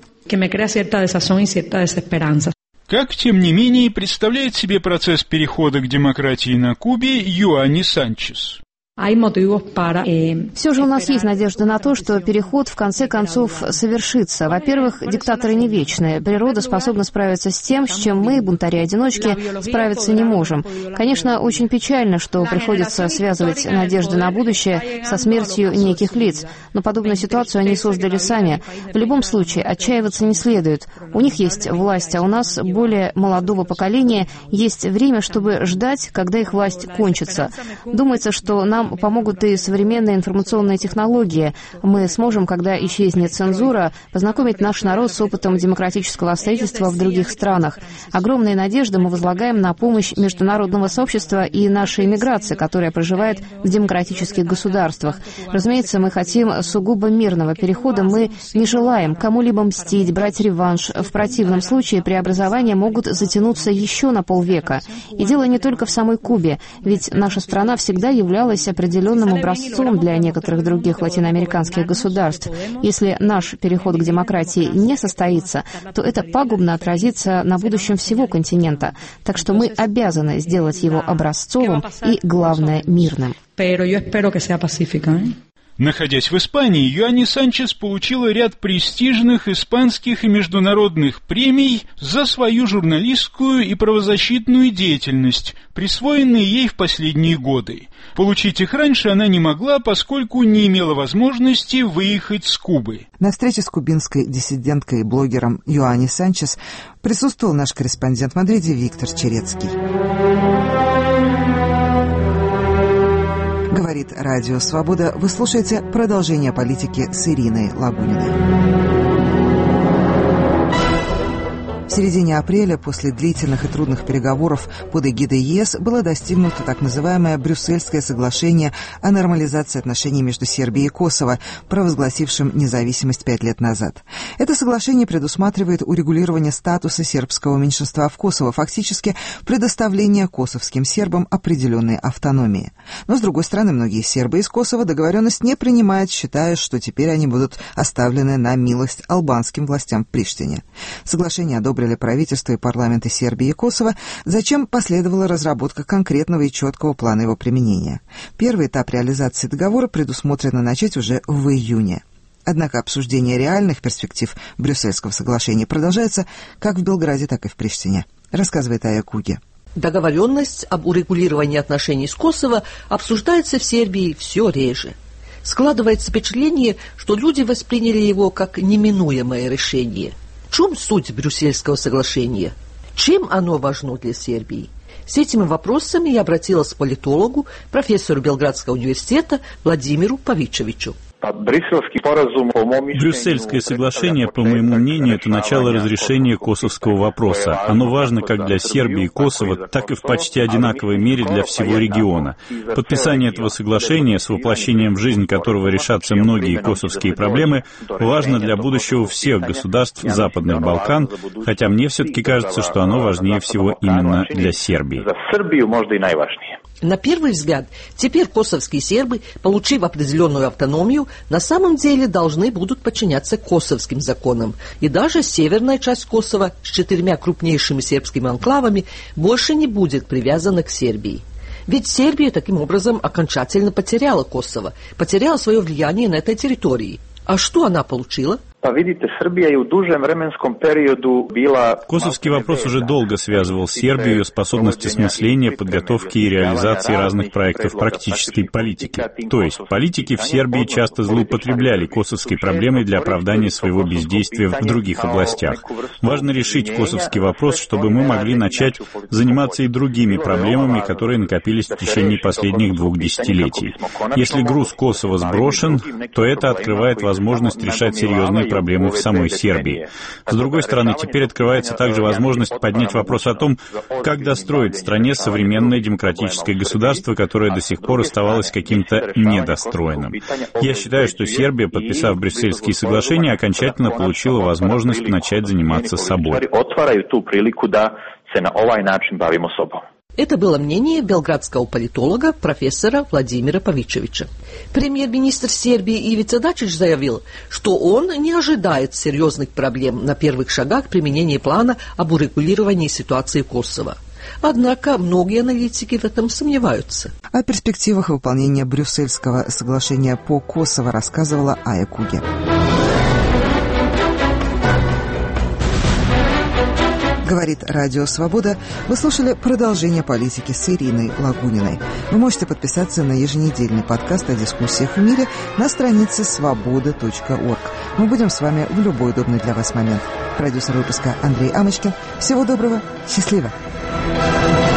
Как, тем не менее, представляет себе процесс перехода к демократии на Кубе Йоанни Санчес? Все же у нас есть надежда на то, что переход в конце концов совершится. Во-первых, диктаторы не вечные. Природа способна справиться с тем, с чем мы, бунтари-одиночки, справиться не можем. Конечно, очень печально, что приходится связывать надежды на будущее со смертью неких лиц. Но подобную ситуацию они создали сами. В любом случае, отчаиваться не следует. У них есть власть, а у нас, более молодого поколения, есть время, чтобы ждать, когда их власть кончится. Думается, что нам помогут и современные информационные технологии. Мы сможем, когда исчезнет цензура, познакомить наш народ с опытом демократического строительства в других странах. Огромные надежды мы возлагаем на помощь международного сообщества и нашей эмиграции, которая проживает в демократических государствах. Разумеется, мы хотим сугубо мирного перехода. Мы не желаем кому-либо мстить, брать реванш. В противном случае преобразования могут затянуться еще на полвека. И дело не только в самой Кубе, ведь наша страна всегда являлась определенным образцом для некоторых других латиноамериканских государств. Если наш переход к демократии не состоится, то это пагубно отразится на будущем всего континента. Так что мы обязаны сделать его образцовым и, главное, мирным. Находясь в Испании, Йоанни Санчес получила ряд престижных испанских и международных премий за свою журналистскую и правозащитную деятельность, присвоенные ей в последние годы. Получить их раньше она не могла, поскольку не имела возможности выехать с Кубы. На встрече с кубинской диссиденткой и блогером Йоанни Санчес присутствовал наш корреспондент в Мадриде Виктор Черецкий. Говорит Радио Свобода. Вы слушаете продолжение политики с Ириной Лагуниной. В середине апреля, после длительных и трудных переговоров под эгидой ЕС, было достигнуто так называемое Брюссельское соглашение о нормализации отношений между Сербией и Косово, провозгласившим независимость пять лет назад. Это соглашение предусматривает урегулирование статуса сербского меньшинства в Косово, фактически предоставление косовским сербам определенной автономии. Но, с другой стороны, многие сербы из Косово договоренность не принимают, считая, что теперь они будут оставлены на милость албанским властям в Приштине. Соглашение одобрили правительство и парламенты Сербии и Косово, зачем последовала разработка конкретного и четкого плана его применения. Первый этап реализации договора предусмотрено начать уже в июне. Однако обсуждение реальных перспектив Брюссельского соглашения продолжается как в Белграде, так и в Приштине, рассказывает Ая Куги. Договоренность об урегулировании отношений с Косово обсуждается в Сербии все реже. Складывается впечатление, что люди восприняли его как неминуемое решение. В чем суть Брюссельского соглашения? Чем оно важно для Сербии? С этими вопросами я обратилась к политологу, профессору Белградского университета Владимиру Павичевичу. Брюссельское соглашение, по моему мнению, это начало разрешения косовского вопроса. Оно важно как для Сербии и Косово, так и в почти одинаковой мере для всего региона. Подписание этого соглашения, с воплощением в жизнь которого решатся многие косовские проблемы, важно для будущего всех государств Западных Балкан, хотя мне все-таки кажется, что оно важнее всего именно для Сербии. На первый взгляд, теперь косовские сербы, получив определенную автономию, на самом деле должны будут подчиняться косовским законам. И даже северная часть Косово с четырьмя крупнейшими сербскими анклавами больше не будет привязана к Сербии. Ведь Сербия таким образом окончательно потеряла Косово, потеряла свое влияние на этой территории. А что она получила? Косовский вопрос уже долго связывал Сербию, ее способность осмысления, подготовки и реализации разных проектов практической политики. То есть политики в Сербии часто злоупотребляли косовской проблемой для оправдания своего бездействия в других областях. Важно решить косовский вопрос, чтобы мы могли начать заниматься и другими проблемами, которые накопились в течение последних двух десятилетий. Если груз Косово сброшен, то это открывает возможность решать серьезные проблемы в самой Сербии. С другой стороны, теперь открывается также возможность поднять вопрос о том, как достроить в стране современное демократическое государство, которое до сих пор оставалось каким-то недостроенным. Я считаю, что Сербия, подписав Брюссельские соглашения, окончательно получила возможность начать заниматься собой. Это было мнение белградского политолога профессора Владимира Павичевича. Премьер-министр Сербии Ивица Дачич заявил, что он не ожидает серьезных проблем на первых шагах применения плана об урегулировании ситуации в Косово. Однако многие аналитики в этом сомневаются. О перспективах выполнения Брюссельского соглашения по Косово рассказывала Ая Куге. Говорит Радио Свобода. Вы слушали продолжение политики с Ириной Лагуниной. Вы можете подписаться на еженедельный подкаст о дискуссиях в мире на странице свобода точка орг. Мы будем с вами в любой удобный для вас момент. Продюсер выпуска Андрей Амочкин. Всего доброго. Счастливо.